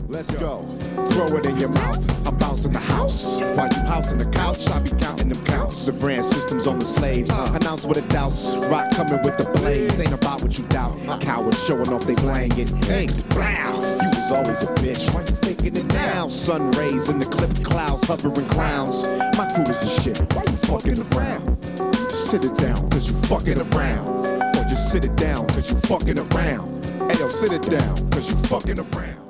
Let's go. Throw it in your mouth. I'm bouncing the house. While you housing the couch, I be counting them counts. The brand systems on the slaves. Announce with a douse. Rock coming with the blaze. Ain't about what you doubt. Cowards showing off they blanket. Ain't blow. You was always a bitch. Why you faking it now? Sun rays in the clipped clouds, hovering clowns. My crew is the shit. Why you fucking around? Just sit it down, cause you fucking around. Or just sit it down, cause you fucking around. Hey yo, sit it down, cause you fucking around.